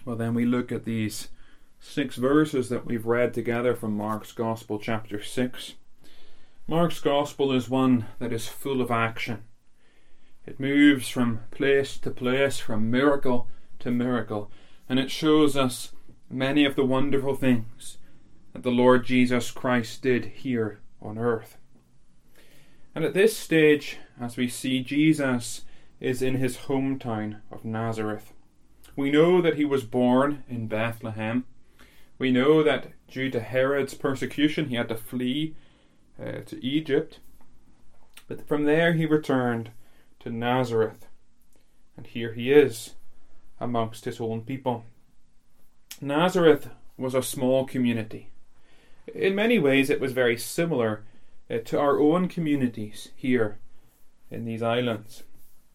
Well, then we look at these 6 verses that we've read together from Mark's Gospel, chapter 6. Mark's Gospel is one that is full of action. It moves from place to place, from miracle to miracle, and it shows us many of the wonderful things that the Lord Jesus Christ did here on earth. And at this stage, as we see, Jesus is in his hometown of Nazareth. We know that he was born in Bethlehem. We know that due to Herod's persecution he had to flee to Egypt. But from there he returned to Nazareth. And here he is amongst his own people. Nazareth was a small community. In many ways it was very similar to our own communities here in these islands.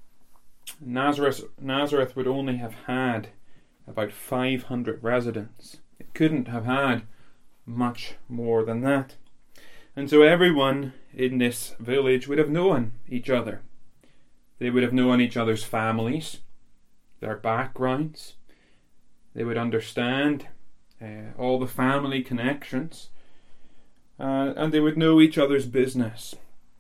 Nazareth would only have had about 500 residents. It couldn't have had much more than that. And so everyone in this village would have known each other. They would have known each other's families, their backgrounds. They would understand all the family connections, and they would know each other's business.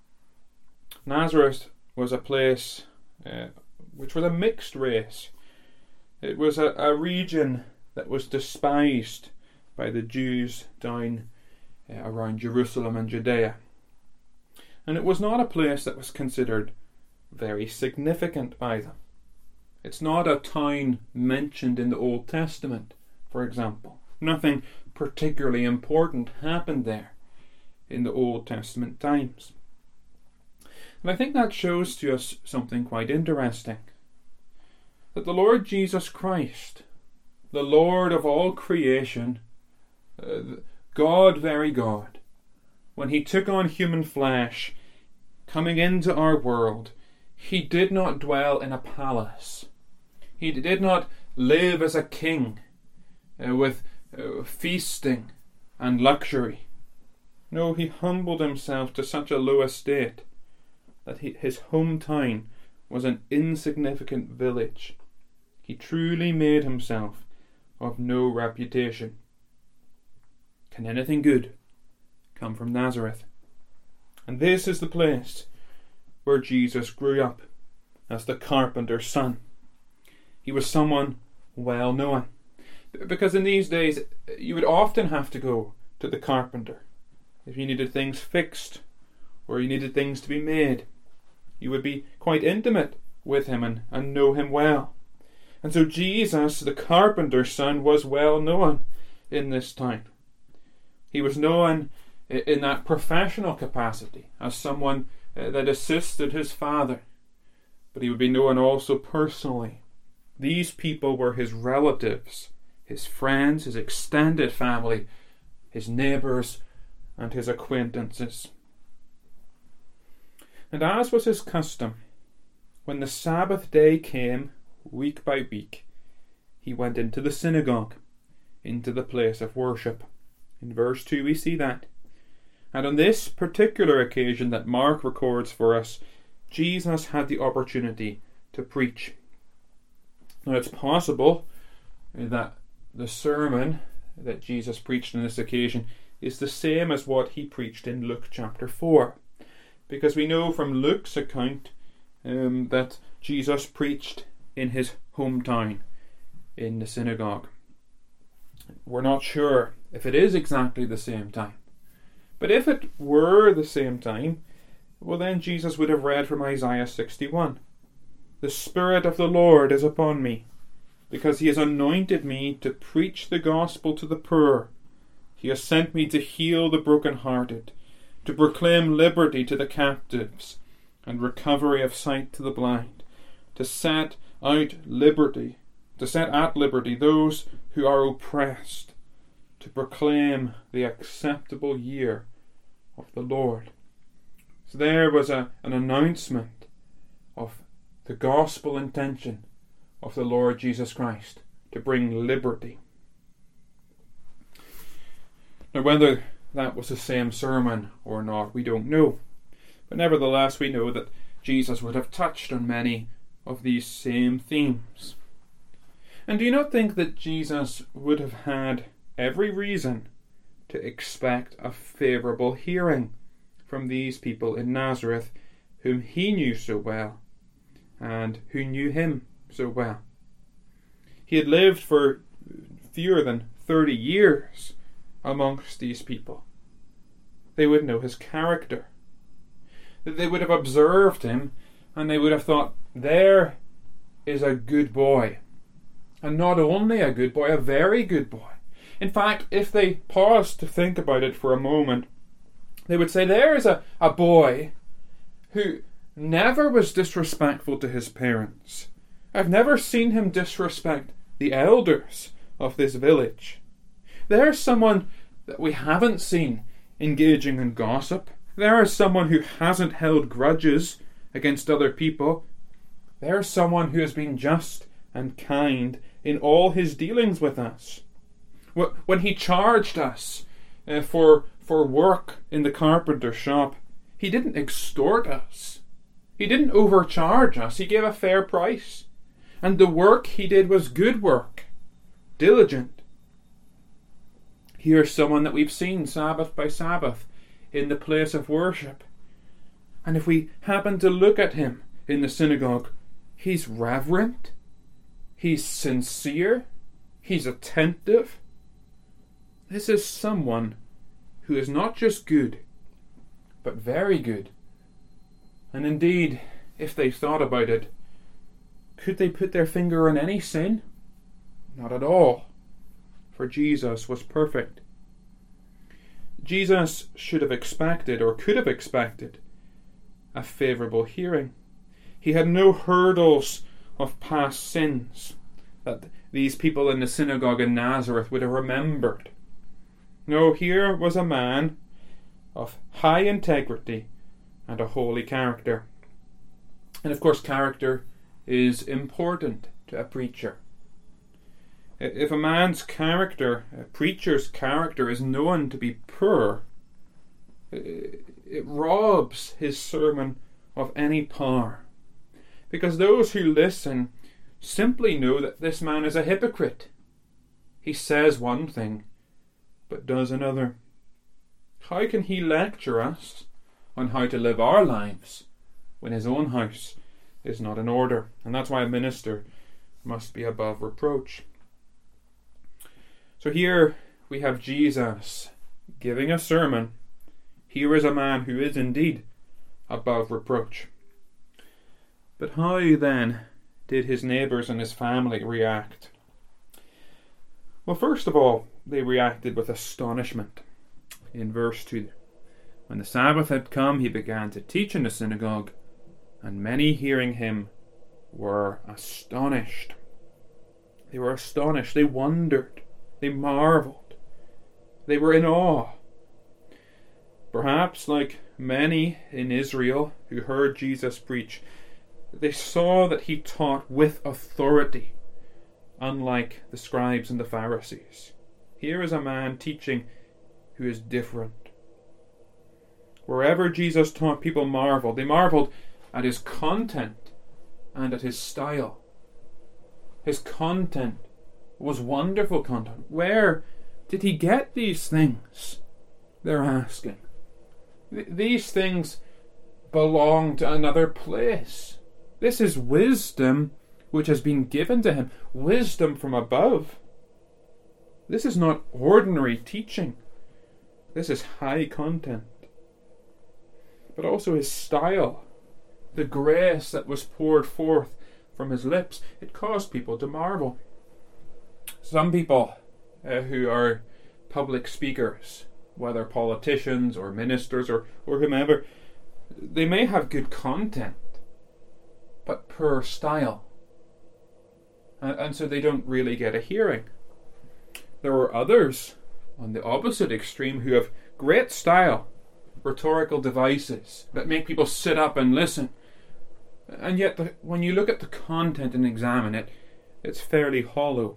Nazareth was a place which was a mixed race. It was a region that was despised by the Jews down around Jerusalem and Judea. And it was not a place that was considered very significant by them. It's not a town mentioned in the Old Testament, for example. Nothing particularly important happened there in the Old Testament times. And I think that shows to us something quite interesting. That the Lord Jesus Christ, the Lord of all creation, God, very God, when he took on human flesh, coming into our world, he did not dwell in a palace. He did not live as a king with feasting and luxury. No, he humbled himself to such a low estate that his hometown was an insignificant village. He truly made himself of no reputation. Can anything good come from Nazareth? And this is the place where Jesus grew up as the carpenter's son. He was someone well known, because in these days you would often have to go to the carpenter if you needed things fixed or you needed things to be made. You would be quite intimate with him and know him well. And so Jesus, the carpenter's son, was well known in this town. He was known in that professional capacity as someone that assisted his father. But he would be known also personally. These people were his relatives, his friends, his extended family, his neighbours, and his acquaintances. And as was his custom, when the Sabbath day came, week by week, he went into the synagogue, into the place of worship. In verse 2 we see that. And on this particular occasion that Mark records for us, Jesus had the opportunity to preach. Now it's possible that the sermon that Jesus preached on this occasion is the same as what he preached in Luke chapter 4. Because we know from Luke's account that Jesus preached in his hometown, in the synagogue. We're not sure if it is exactly the same time. But if it were the same time, well then Jesus would have read from Isaiah 61. The Spirit of the Lord is upon me, because he has anointed me to preach the gospel to the poor. He has sent me to heal the brokenhearted, to proclaim liberty to the captives, and recovery of sight to the blind, to set at liberty those who are oppressed, to proclaim the acceptable year of the Lord. So there was an announcement of the gospel intention of the Lord Jesus Christ to bring liberty. Now whether that was the same sermon or not, we don't know. But nevertheless, we know that Jesus would have touched on many of these same themes. And do you not think that Jesus would have had every reason to expect a favourable hearing from these people in Nazareth whom he knew so well and who knew him so well? He had lived for fewer than 30 years amongst these people. They would know his character. They would have observed him and they would have thought, there is a good boy. And not only a good boy, a very good boy. In fact, if they paused to think about it for a moment, they would say, there is a boy who never was disrespectful to his parents. I've never seen him disrespect the elders of this village. There's someone that we haven't seen engaging in gossip. There is someone who hasn't held grudges against other people. There's someone who has been just and kind in all his dealings with us. When he charged us for work in the carpenter's shop, he didn't extort us. He didn't overcharge us. He gave a fair price. And the work he did was good work, diligent. Here's someone that we've seen Sabbath by Sabbath in the place of worship. And if we happen to look at him in the synagogue, he's reverent, he's sincere, he's attentive. This is someone who is not just good, but very good. And indeed, if they thought about it, could they put their finger on any sin? Not at all, for Jesus was perfect. Jesus should have expected, or could have expected, a favourable hearing. He had no hurdles of past sins that these people in the synagogue in Nazareth would have remembered. No, here was a man of high integrity and a holy character. And of course, character is important to a preacher. If a man's character, a preacher's character, is known to be poor, it robs his sermon of any power. Because those who listen simply know that this man is a hypocrite. He says one thing, but does another. How can he lecture us on how to live our lives when his own house is not in order? And that's why a minister must be above reproach. So here we have Jesus giving a sermon. Here is a man who is indeed above reproach. But how then did his neighbours and his family react? Well, first of all, they reacted with astonishment. In verse 2, when the Sabbath had come, he began to teach in the synagogue, and many hearing him were astonished. They were astonished. They wondered. They marvelled. They were in awe. Perhaps, like many in Israel who heard Jesus preach, they saw that he taught with authority, unlike the scribes and the Pharisees. Here is a man teaching who is different. Wherever Jesus taught, people marveled. They marveled at his content and at his style. His content was wonderful content. Where did he get these things? They're asking. These things belong to another place. This is wisdom which has been given to him. Wisdom from above. This is not ordinary teaching. This is high content. But also his style. The grace that was poured forth from his lips. It caused people to marvel. Some people who are public speakers, whether politicians or ministers or whomever, they may have good content, but poor style. And so they don't really get a hearing. There are others on the opposite extreme who have great style, rhetorical devices that make people sit up and listen. And yet when you look at the content and examine it, it's fairly hollow.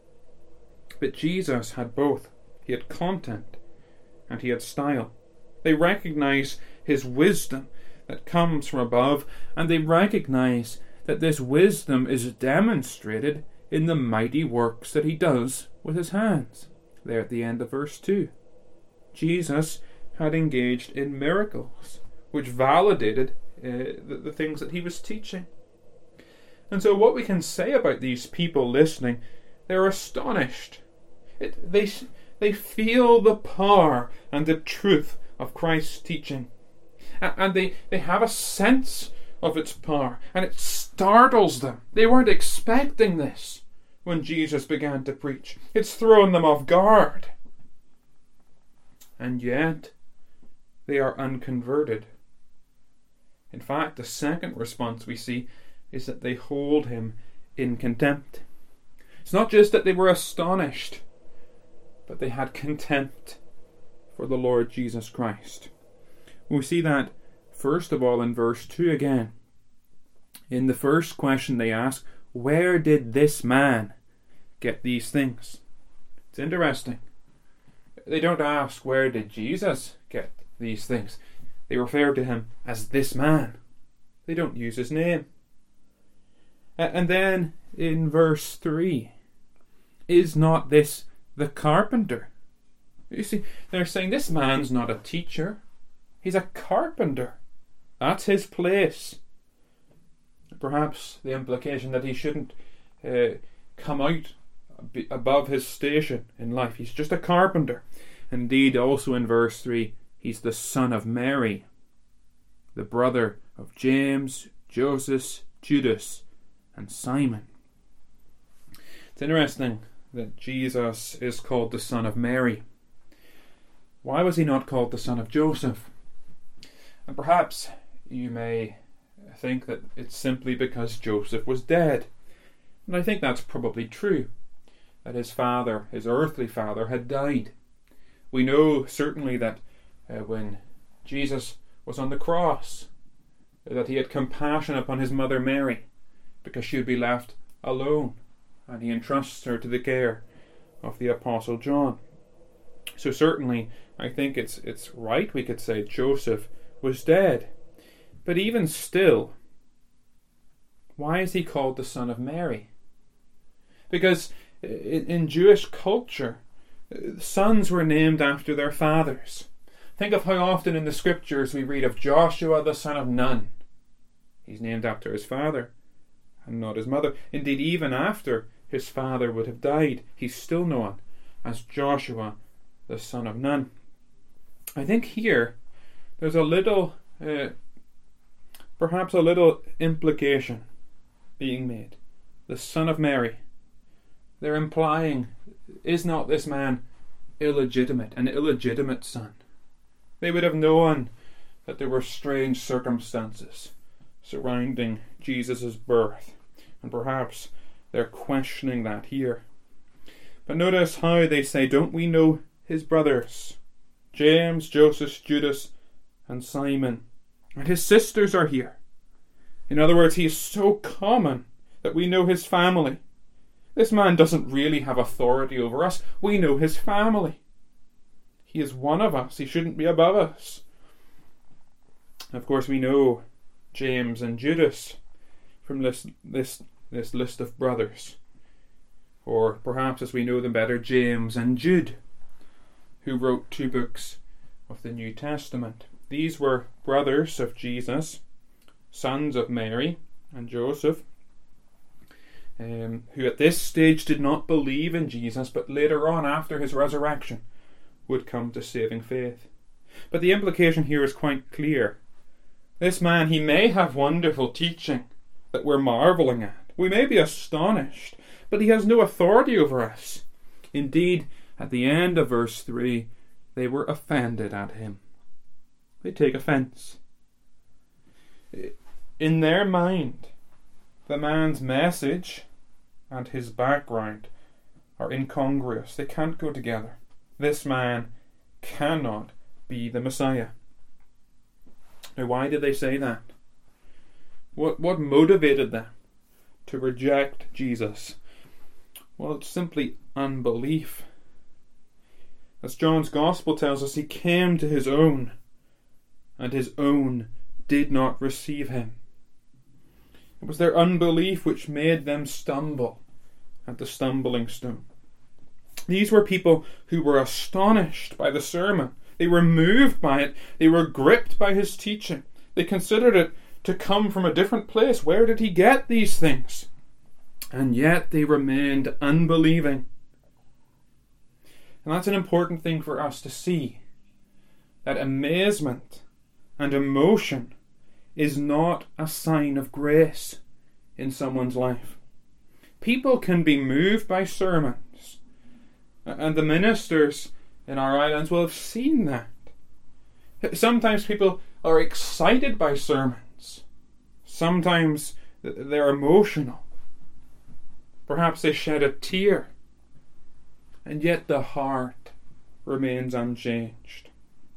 But Jesus had both. He had content and he had style. They recognize his wisdom that comes from above, and they recognize that this wisdom is demonstrated in the mighty works that he does with his hands. There at the end of verse 2. Jesus had engaged in miracles which validated the things that he was teaching. And so what we can say about these people listening, they're astonished. They feel the power and the truth of Christ's teaching. And they have a sense of its power, and it startles them. They weren't expecting this when Jesus began to preach. It's thrown them off guard. And yet, they are unconverted. In fact, the second response we see is that they hold him in contempt. It's not just that they were astonished, but they had contempt for the Lord Jesus Christ. We see that first of all in verse 2 again. In the first question they ask, where did this man get these things? It's interesting. They don't ask, where did Jesus get these things? They refer to him as this man. They don't use his name. And then in verse 3, is not this the carpenter? You see, they're saying this man's not a teacher. He's a carpenter. That's his place. Perhaps the implication that he shouldn't come out above his station in life. He's just a carpenter. Indeed, also in verse 3, he's the son of Mary, the brother of James, Joseph, Judas, and Simon. It's interesting that Jesus is called the son of Mary. Why was he not called the son of Joseph? And perhaps you may think that it's simply because Joseph was dead. And I think that's probably true, that his father, his earthly father, had died. We know certainly that when Jesus was on the cross, that he had compassion upon his mother Mary, because she would be left alone, and he entrusts her to the care of the Apostle John. So certainly, I think it's right, we could say Joseph was dead. But even still, why is he called the son of Mary? Because in Jewish culture, sons were named after their fathers. Think of how often in the scriptures we read of Joshua the son of Nun. He's named after his father and not his mother. Indeed, even after his father would have died, he's still known as Joshua the son of Nun. I think here there's a little, perhaps a little implication being made. The son of Mary. They're implying, is not this man illegitimate, an illegitimate son? They would have known that there were strange circumstances surrounding Jesus' birth, and perhaps they're questioning that here. But notice how they say, don't we know his brothers? James, Joseph, Judas, and Simon. And his sisters are here. In other words, he is so common that we know his family. This man doesn't really have authority over us. We know his family. He is one of us. He shouldn't be above us. Of course, we know James and Judas from this list of brothers. Or perhaps, as we know them better, James and Jude, who wrote 2 books of the New Testament. These were brothers of Jesus, sons of Mary and Joseph, who at this stage did not believe in Jesus, but later on, after his resurrection, would come to saving faith. But the implication here is quite clear. This man, he may have wonderful teaching that we're marvelling at. We may be astonished, but he has no authority over us. Indeed, at the end of verse 3, they were offended at him. They take offence. In their mind, the man's message and his background are incongruous. They can't go together. This man cannot be the Messiah. Now, why did they say that? What motivated them to reject Jesus? Well, it's simply unbelief. As John's Gospel tells us, he came to his own, and his own did not receive him. It was their unbelief which made them stumble at the stumbling stone. These were people who were astonished by the sermon. They were moved by it. They were gripped by his teaching. They considered it to come from a different place. Where did he get these things? And yet they remained unbelieving. And that's an important thing for us to see. That amazement and emotion is not a sign of grace in someone's life. People can be moved by sermons, and the ministers in our islands will have seen that. Sometimes people are excited by sermons. Sometimes they're emotional. Perhaps they shed a tear, and yet the heart remains unchanged.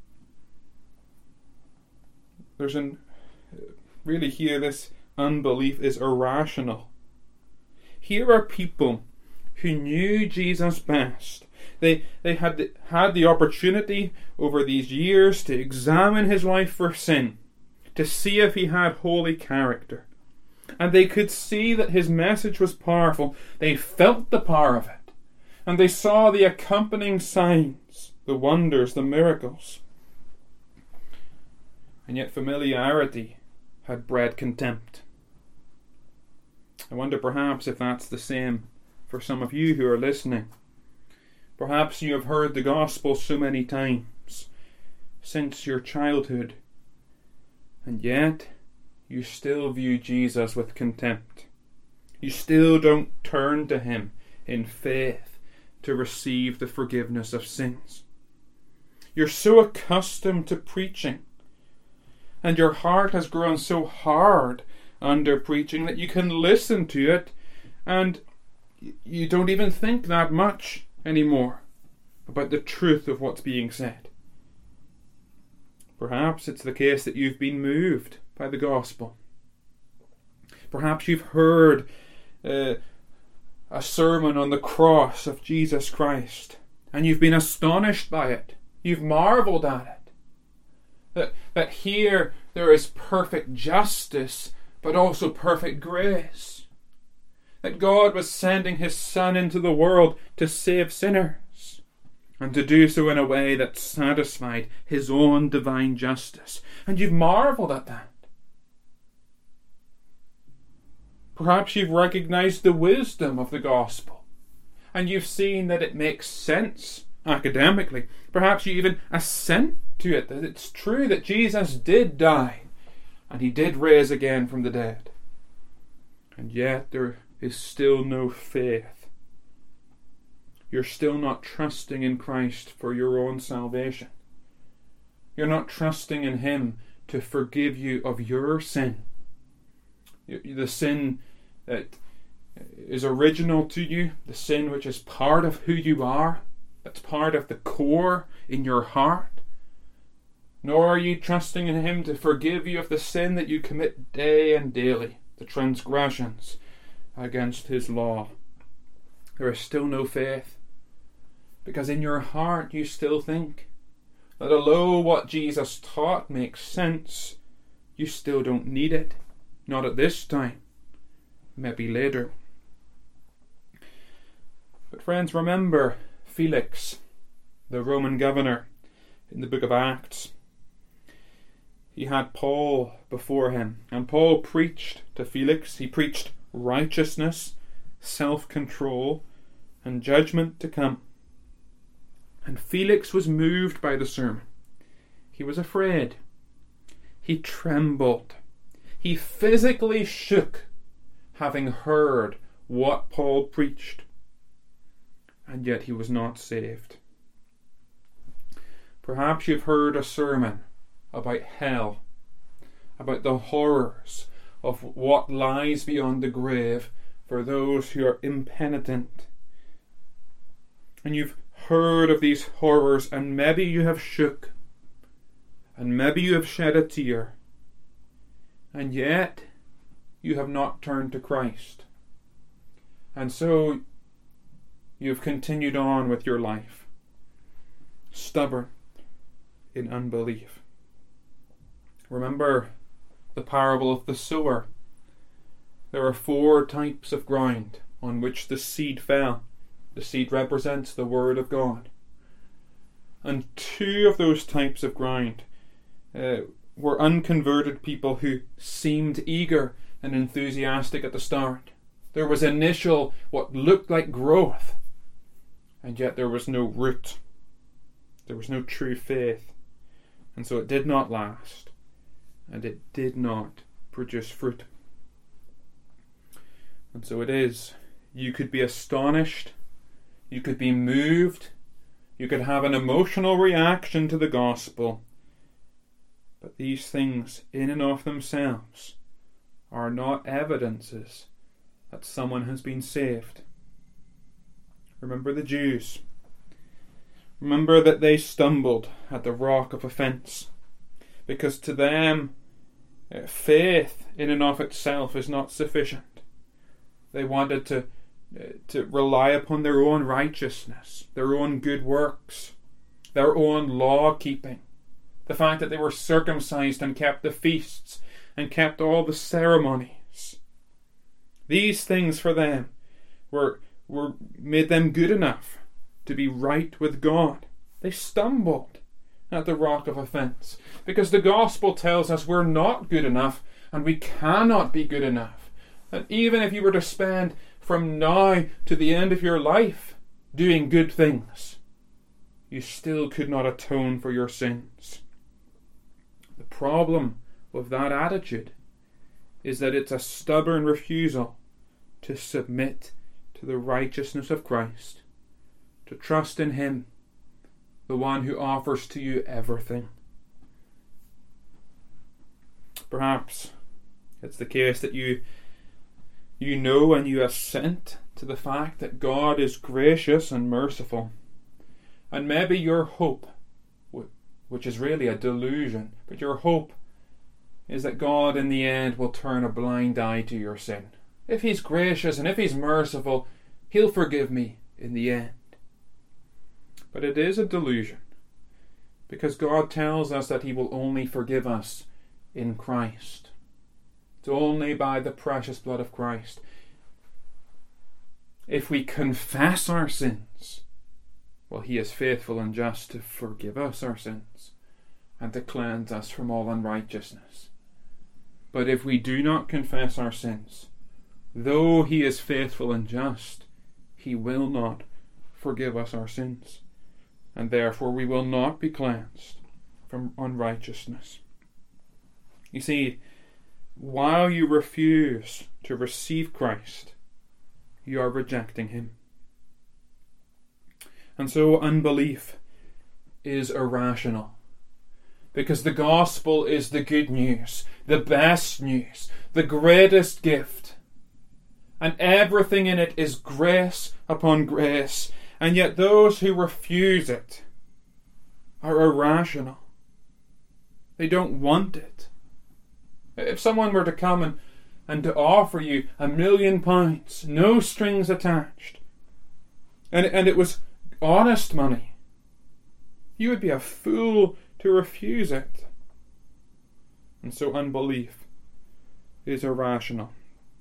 Really here, this unbelief is irrational. Here are people who knew Jesus best. They had the opportunity over these years to examine his life for sin, to see if he had holy character. And they could see that his message was powerful. They felt the power of it. And they saw the accompanying signs, the wonders, the miracles. And yet familiarity had bred contempt. I wonder perhaps if that's the same for some of you who are listening. Perhaps you have heard the gospel so many times since your childhood, and yet you still view Jesus with contempt. You still don't turn to him in faith to receive the forgiveness of sins. You're so accustomed to preaching, and your heart has grown so hard under preaching that you can listen to it and you don't even think that much anymore about the truth of what's being said. Perhaps it's the case that you've been moved by the gospel. Perhaps you've heard a sermon on the cross of Jesus Christ and you've been astonished by it. You've marveled at it. That here there is perfect justice, but also perfect grace. That God was sending his Son into the world to save sinners, and to do so in a way that satisfied his own divine justice. And you've marveled at that. Perhaps you've recognized the wisdom of the gospel, and you've seen that it makes sense academically. Perhaps you even assent to it, that it's true that Jesus did die and he did rise again from the dead. And yet there is still no faith. You're still not trusting in Christ for your own salvation. You're not trusting in him to forgive you of your sin. The sin that is original to you, the sin which is part of who you are, that's part of the core in your heart. Nor are you trusting in him to forgive you of the sin that you commit day and daily, the transgressions against his law. There is still no faith, because in your heart you still think that although what Jesus taught makes sense, you still don't need it. Not at this time, maybe later. But friends, remember Felix, the Roman governor, in the book of Acts. He had Paul before him, and Paul preached to Felix. He preached righteousness, self-control, and judgment to come. And Felix was moved by the sermon. He was afraid. He trembled. He physically shook, having heard what Paul preached. And yet he was not saved. Perhaps you've heard a sermon about hell, about the horrors of what lies beyond the grave for those who are impenitent. And you've heard of these horrors, and maybe you have shook, and maybe you have shed a tear, and yet you have not turned to Christ. And so you've continued on with your life, stubborn in unbelief. Remember the parable of the sower. There are 4 types of ground. on which the seed fell. The seed represents the Word of God. And two of those types of ground were unconverted people who seemed eager and enthusiastic at the start. There was initial, what looked like growth, and yet there was no root. There was no true faith. And so it did not last, and it did not produce fruit. And so it is. You could be astonished, you could be moved, you could have an emotional reaction to the gospel, but these things in and of themselves are not evidences that someone has been saved. Remember the Jews. Remember that they stumbled at the rock of offence, because to them faith in and of itself is not sufficient. They wanted to rely upon their own righteousness, their own good works, their own law keeping. The fact that they were circumcised and kept the feasts and kept all the ceremonies. These things for them were made them good enough to be right with God. They stumbled at the rock of offence, because the gospel tells us we're not good enough and we cannot be good enough. And even if you were to spend from now to the end of your life doing good things, you still could not atone for your sins. The problem with that attitude is that it's a stubborn refusal to submit to the righteousness of Christ, to trust in Him, the one who offers to you everything. Perhaps it's the case that you know and you assent to the fact that God is gracious and merciful. And maybe your hope, which is really a delusion, but your hope is that God in the end will turn a blind eye to your sin. If He's gracious and if He's merciful, He'll forgive me in the end. But it is a delusion, because God tells us that He will only forgive us in Christ. It's only by the precious blood of Christ. If we confess our sins, well, He is faithful and just to forgive us our sins and to cleanse us from all unrighteousness. But if we do not confess our sins, though He is faithful and just, He will not forgive us our sins, and therefore we will not be cleansed from unrighteousness. You see, while you refuse to receive Christ, you are rejecting Him. And so unbelief is irrational, because the gospel is the good news, the best news, the greatest gift. And everything in it is grace upon grace. And yet those who refuse it are irrational. They don't want it. If someone were to come and to offer you £1 million, no strings attached, and it was honest money, you would be a fool to refuse it. And so unbelief is irrational.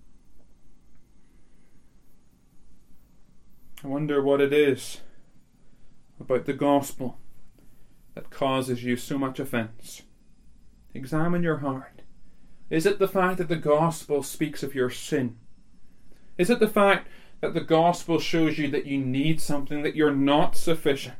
I wonder what it is about the gospel that causes you so much offence. Examine your heart. Is it the fact that the gospel speaks of your sin? Is it the fact that the gospel shows you that you need something, that you're not sufficient?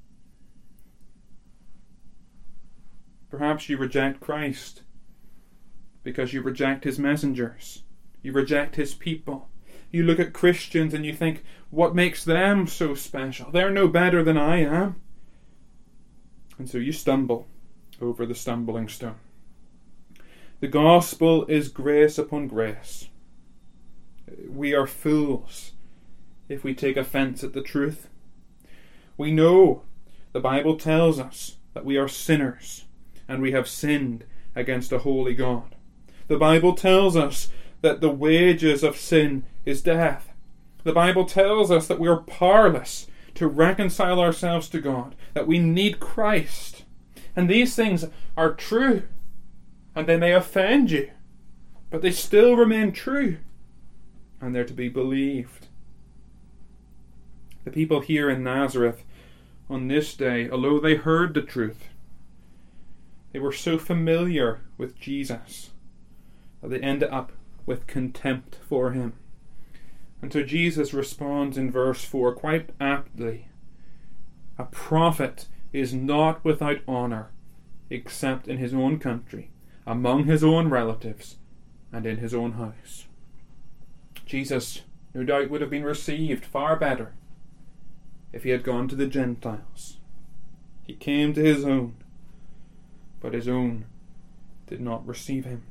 Perhaps you reject Christ because you reject His messengers. You reject His people. You look at Christians and you think, what makes them so special? They're no better than I am. And so you stumble over the stumbling stone. The gospel is grace upon grace. We are fools if we take offence at the truth. We know the Bible tells us that we are sinners and we have sinned against a holy God. The Bible tells us that the wages of sin is death. The Bible tells us that we are powerless to reconcile ourselves to God, that we need Christ. And these things are true, and they may offend you, but they still remain true, and they're to be believed The people here in Nazareth on this day, although they heard the truth, they were so familiar with Jesus that they ended up with contempt for him. And so Jesus responds in verse 4 quite aptly. A prophet is not without honour except in his own country, among his own relatives, and in his own house. Jesus, no doubt, would have been received far better if he had gone to the Gentiles. He came to his own, but his own did not receive him.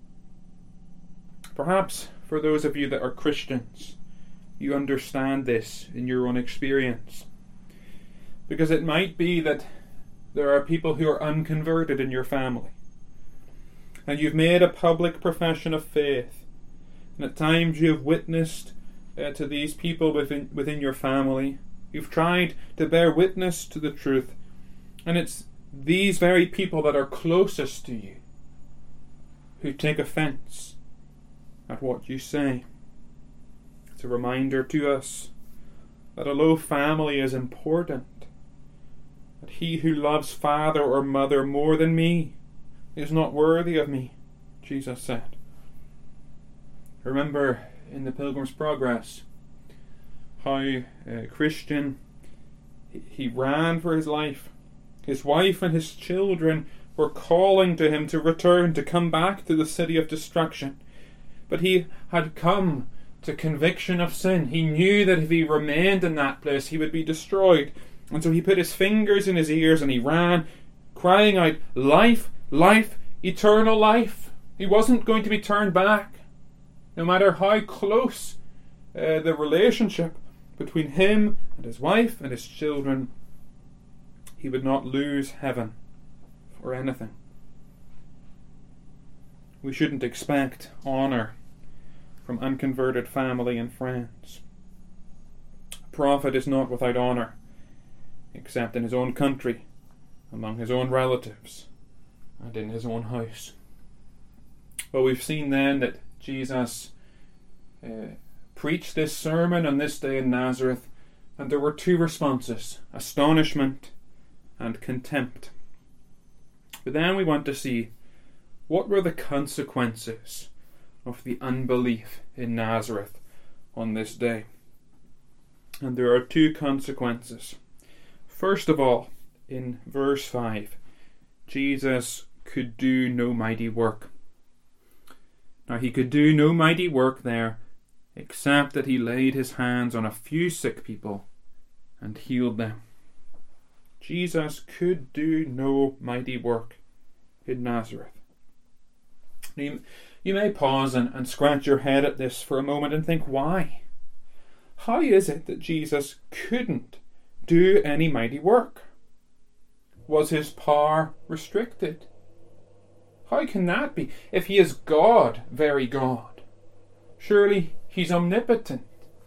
Perhaps for those of you that are Christians, you understand this in your own experience. Because it might be that there are people who are unconverted in your family, and you've made a public profession of faith, and at times you have witnessed to these people within your family. You've tried to bear witness to the truth, and it's these very people that are closest to you who take offence at what you say. It's a reminder to us that although family is important, that he who loves father or mother more than me is not worthy of me, Jesus said. Remember in the Pilgrim's Progress how Christian, he ran for his life. His wife and his children were calling to him to return, to come back to the city of destruction. But he had come to conviction of sin. He knew that if he remained in that place, he would be destroyed. And so he put his fingers in his ears and he ran, crying out, life, life, eternal life. He wasn't going to be turned back. No matter how close the relationship between him and his wife and his children, he would not lose heaven for anything. We shouldn't expect honour from unconverted family and friends. A prophet is not without honour, except in his own country, among his own relatives, and in his own house. Well, we've seen then that Jesus preached this sermon on this day in Nazareth, and there were two responses: astonishment and contempt. But then we want to see what were the consequences of the unbelief in Nazareth on this day. And there are two consequences. First of all, in verse 5, Jesus could do no mighty work. Now, he could do no mighty work there, except that he laid his hands on a few sick people and healed them. Jesus could do no mighty work in Nazareth. You may pause and scratch your head at this for a moment and think, why? How is it that Jesus couldn't do any mighty work? Was his power restricted? How can that be? If he is God, very God, surely he's omnipotent.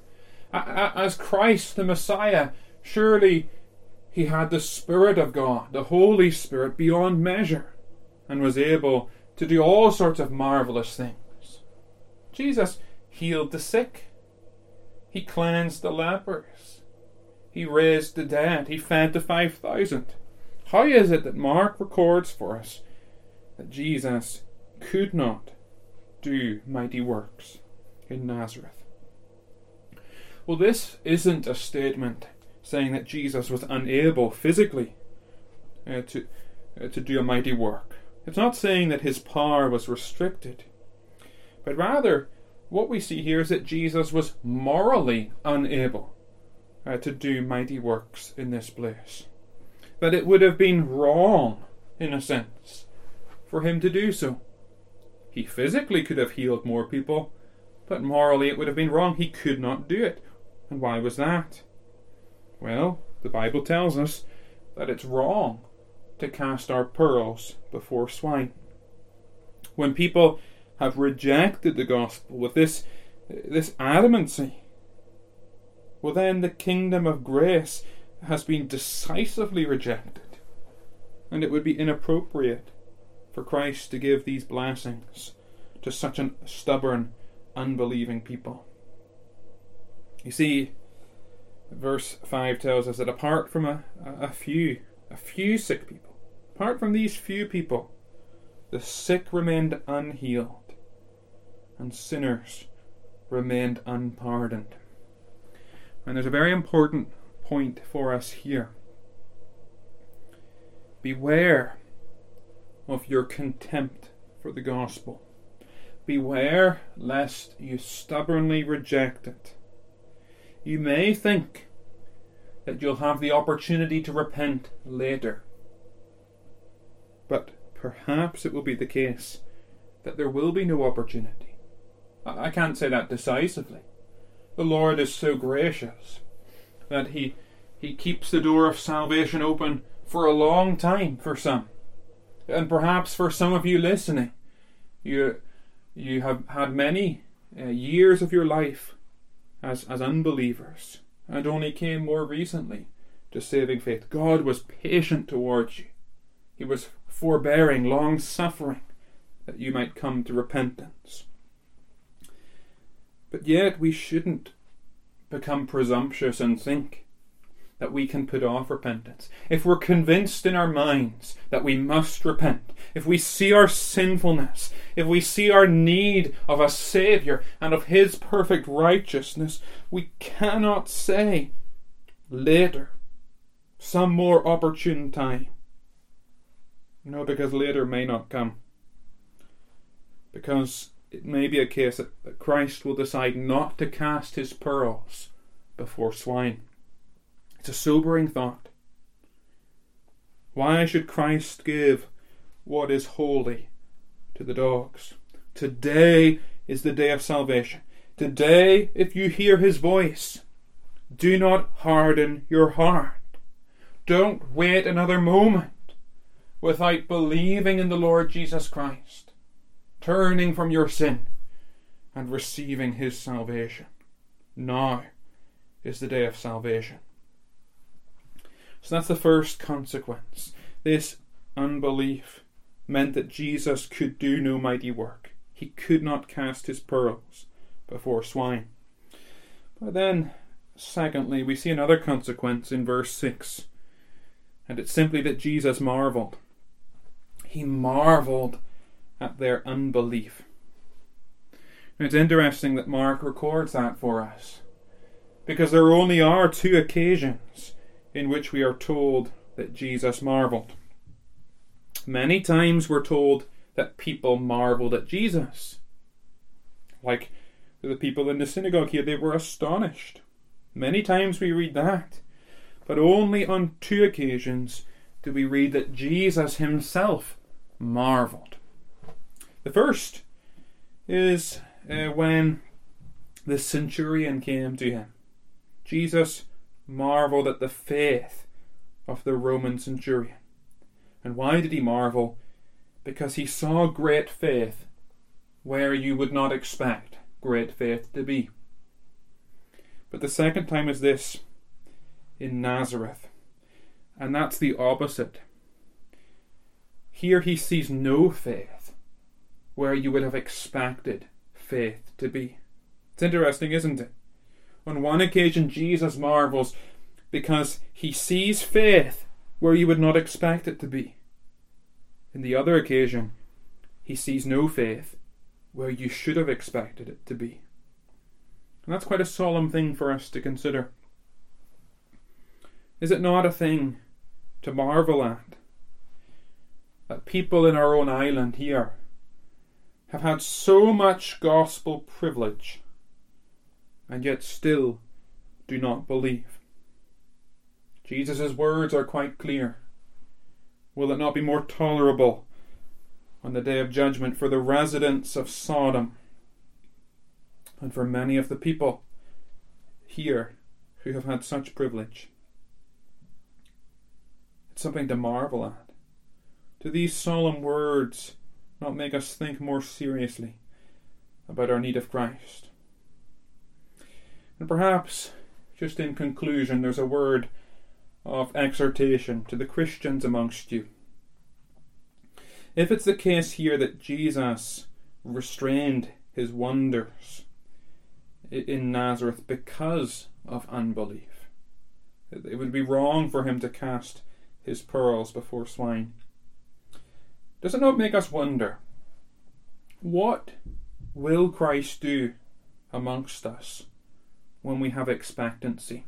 As Christ the Messiah, surely he had the Spirit of God, the Holy Spirit, beyond measure, and was able to do all sorts of marvellous things. Jesus healed the sick. He cleansed the lepers. He raised the dead. He fed the 5,000. How is it that Mark records for us that Jesus could not do mighty works in Nazareth? Well, this isn't a statement saying that Jesus was unable physically to do a mighty work. It's not saying that his power was restricted, but rather what we see here is that Jesus was morally unable to do mighty works in this place. That it would have been wrong, in a sense, for him to do so. He physically could have healed more people, but morally it would have been wrong. He could not do it. And why was that? Well, the Bible tells us that it's wrong to cast our pearls before swine. When people have rejected the gospel with this adamancy, well, then the kingdom of grace has been decisively rejected, and it would be inappropriate for Christ to give these blessings to such a stubborn, unbelieving people. You see, Verse 5 tells us that apart from a few sick people, apart from these few people, the sick remained unhealed and sinners remained unpardoned. And there's a very important point for us here. Beware of your contempt for the gospel. Beware lest you stubbornly reject it. You may think that you'll have the opportunity to repent later, but perhaps it will be the case that there will be no opportunity. I can't say that decisively. The Lord is so gracious that He keeps the door of salvation open for a long time for some. And perhaps for some of you listening, you have had many years of your life as unbelievers and only came more recently to saving faith. God was patient towards you. He was forbearing, long-suffering, that you might come to repentance. But yet we shouldn't become presumptuous and think that we can put off repentance. If we're convinced in our minds that we must repent, if we see our sinfulness, if we see our need of a Saviour and of His perfect righteousness, we cannot say later, some more opportune time. No, because later may not come. Because it may be a case that Christ will decide not to cast His pearls before swine. It's a sobering thought. Why should Christ give what is holy to the dogs? Today is the day of salvation. Today, if you hear His voice, do not harden your heart. Don't wait another moment without believing in the Lord Jesus Christ, turning from your sin and receiving His salvation. Now is the day of salvation. So that's the first consequence. This unbelief meant that Jesus could do no mighty work. He could not cast His pearls before swine. But then, secondly, we see another consequence in verse 6. And it's simply that Jesus marvelled. He marvelled at their unbelief. Now, it's interesting that Mark records that for us, because there only are two occasions in which we are told that Jesus marvelled. Many times we're told that people marvelled at Jesus. Like the people in the synagogue here, they were astonished. Many times we read that. But only on two occasions do we read that Jesus Himself marvelled. The first is when the centurion came to Him. Jesus marvelled at the faith of the Roman centurion. And why did He marvel? Because He saw great faith where you would not expect great faith to be. But the second time is this, in Nazareth. And that's the opposite. Here He sees no faith where you would have expected faith to be. It's interesting, isn't it? On one occasion, Jesus marvels because He sees faith where you would not expect it to be. In the other occasion, He sees no faith where you should have expected it to be. And that's quite a solemn thing for us to consider. Is it not a thing to marvel at? That people in our own island here have had so much gospel privilege and yet still do not believe. Jesus' words are quite clear. Will it not be more tolerable on the day of judgment for the residents of Sodom and for many of the people here who have had such privilege? It's something to marvel at. Do these solemn words not make us think more seriously about our need of Christ? And perhaps, just in conclusion, there's a word of exhortation to the Christians amongst you. If it's the case here that Jesus restrained His wonders in Nazareth because of unbelief, It would be wrong for him to cast his pearls before swine. Does it not make us wonder, what will Christ do amongst us when we have expectancy?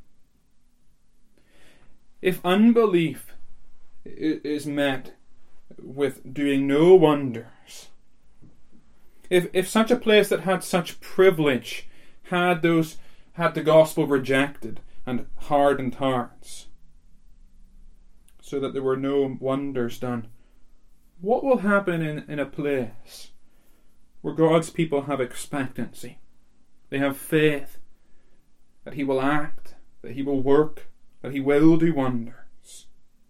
If unbelief is met with doing no wonders, if such a place that had such privilege had the gospel rejected and hardened hearts, so that there were no wonders done, what will happen in a place where God's people have expectancy? They have faith that He will act, that He will work, that He will do wonders.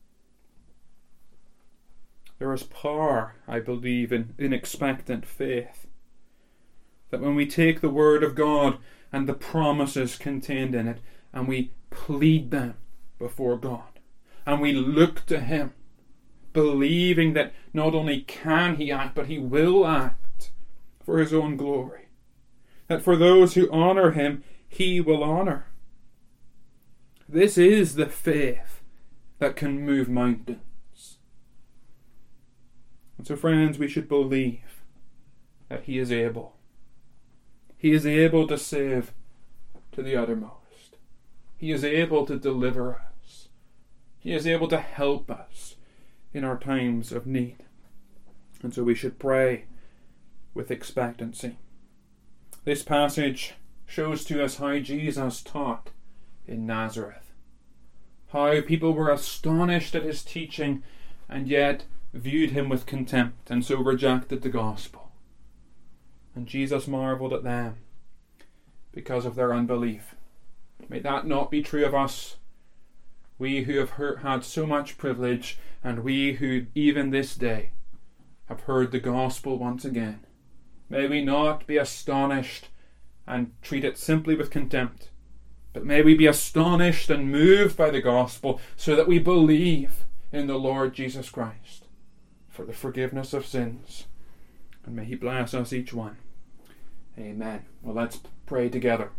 There is power, I believe, in expectant faith. That when we take the Word of God and the promises contained in it, and we plead them before God, and we look to Him, believing that not only can He act, but He will act for His own glory. That for those who honour Him, He will honour. This is the faith that can move mountains. And so, friends, we should believe that He is able. He is able to save to the uttermost. He is able to deliver us. He is able to help us in our times of need. And so we should pray with expectancy. This passage shows to us how Jesus taught in Nazareth. How people were astonished at His teaching and yet viewed Him with contempt and so rejected the gospel. And Jesus marvelled at them because of their unbelief. May that not be true of us, we who have had so much privilege, and we who even this day have heard the gospel once again. May we not be astonished and treat it simply with contempt, but may we be astonished and moved by the gospel, so that we believe in the Lord Jesus Christ for the forgiveness of sins. And may He bless us each one. Amen. Well, let's pray together.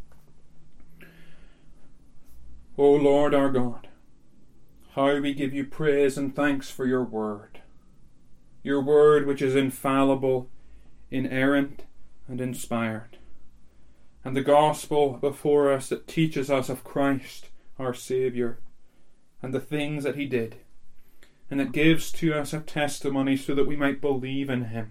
O Lord our God, how we give You praise and thanks for Your word which is infallible, inerrant, and inspired, and the gospel before us that teaches us of Christ our Saviour and the things that He did, and that gives to us a testimony so that we might believe in Him.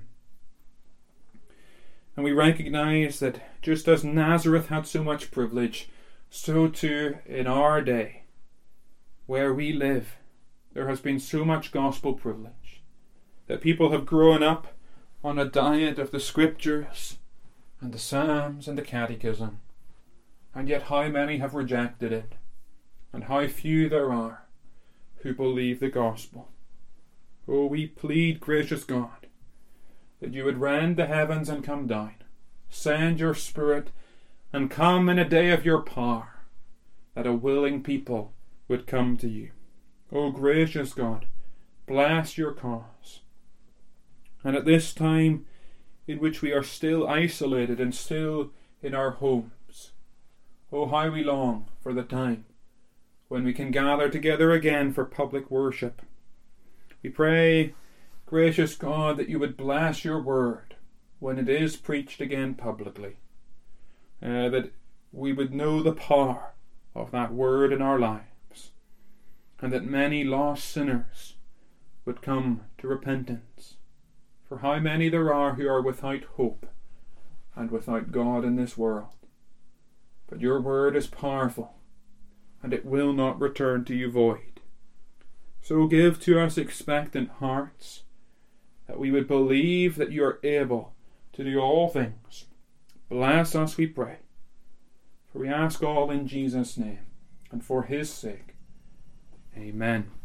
And we recognize that just as Nazareth had so much privilege, so too in our day, where we live, there has been so much gospel privilege, that people have grown up on a diet of the Scriptures and the Psalms and the Catechism, and yet how many have rejected it, and how few there are who believe the gospel. Oh, we plead, gracious God, that You would rend the heavens and come down, send Your Spirit, and come in a day of Your power, that a willing people would come to You. O gracious God, bless Your cause. And at this time in which we are still isolated and still in our homes, oh, how we long for the time when we can gather together again for public worship. We pray, gracious God, that You would bless Your word when it is preached again publicly, that we would know the power of that word in our lives, and that many lost sinners would come to repentance. For how many there are who are without hope and without God in this world. But Your word is powerful, and it will not return to You void. So give to us expectant hearts, that we would believe that You are able to do all things. Bless us, we pray. For we ask all in Jesus' name, and for His sake. Amen.